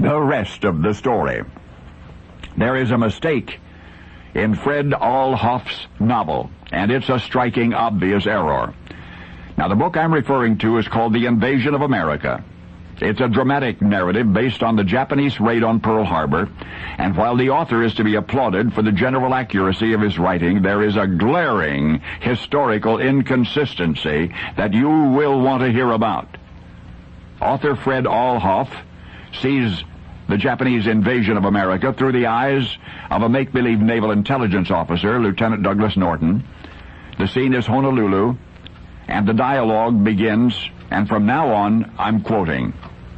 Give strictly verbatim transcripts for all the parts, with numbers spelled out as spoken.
the rest of the story. There is a mistake in Fred Alhauf's novel, and it's a striking, obvious error. Now, the book I'm referring to is called The Invasion of America. It's a dramatic narrative based on the Japanese raid on Pearl Harbor, and while the author is to be applauded for the general accuracy of his writing, there is a glaring historical inconsistency that you will want to hear about. Author Fred Alhauf sees the Japanese invasion of America through the eyes of a make-believe naval intelligence officer, Lieutenant Douglas Norton. The scene is Honolulu, and the dialogue begins, and from now on, I'm quoting.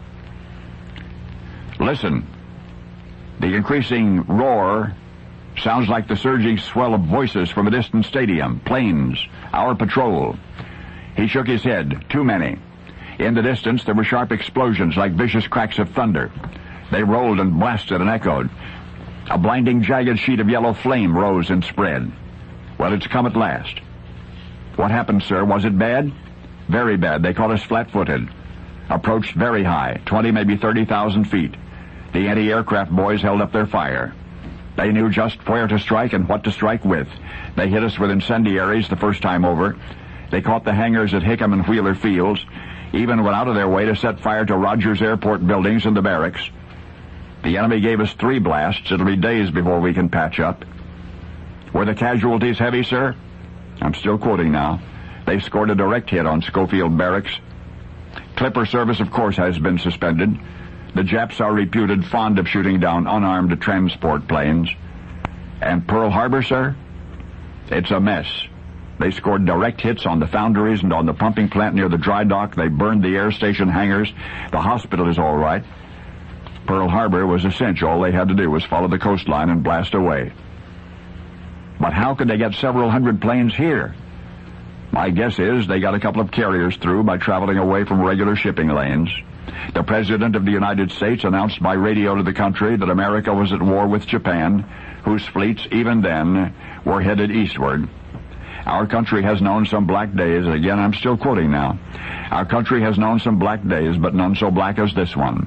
Listen. The increasing roar sounds like the surging swell of voices from a distant stadium. Planes. Our patrol. He shook his head. Too many. In the distance, there were sharp explosions like vicious cracks of thunder. They rolled and blasted and echoed. A blinding, jagged sheet of yellow flame rose and spread. Well, it's come at last. What happened, sir? Was it bad? Very bad. They caught us flat-footed. Approached very high, twenty, maybe thirty thousand feet. The anti-aircraft boys held up their fire. They knew just where to strike and what to strike with. They hit us with incendiaries the first time over. They caught the hangars at Hickam and Wheeler Fields, even went out of their way to set fire to Rogers Airport buildings and the barracks. The enemy gave us three blasts. It'll be days before we can patch up. Were the casualties heavy, sir? I'm still quoting now. They scored a direct hit on Schofield Barracks. Clipper service, of course, has been suspended. The Japs are reputed fond of shooting down unarmed transport planes. And Pearl Harbor, sir? It's a mess. They scored direct hits on the foundries and on the pumping plant near the dry dock. They burned the air station hangars. The hospital is all right. Pearl Harbor was a cinch. All they had to do was follow the coastline and blast away. But how could they get several hundred planes here? My guess is they got a couple of carriers through by traveling away from regular shipping lanes. The President of the United States announced by radio to the country that America was at war with Japan, whose fleets, even then, were headed eastward. Our country has known some black days. Again, I'm still quoting now. Our country has known some black days, but none so black as this one.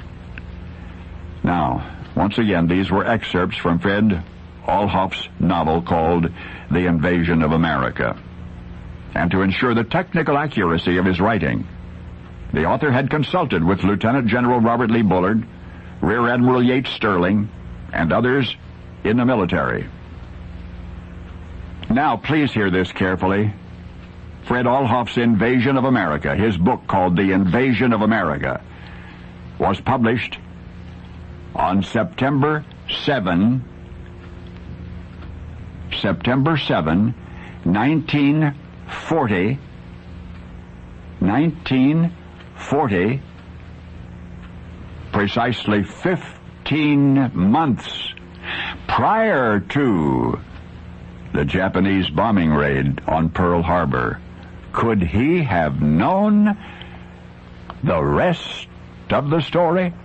Now, once again, these were excerpts from Fred Alhauf's novel called The Invasion of America. And to ensure the technical accuracy of his writing, the author had consulted with Lieutenant General Robert Lee Bullard, Rear Admiral Yates Sterling, and others in the military. Now, please hear this carefully. Fred Alhauf's Invasion of America, his book called The Invasion of America, was published on September seventh, September seventh, nineteen forty, nineteen forty, precisely fifteen months prior to the Japanese bombing raid on Pearl Harbor. Could he have known the rest of the story?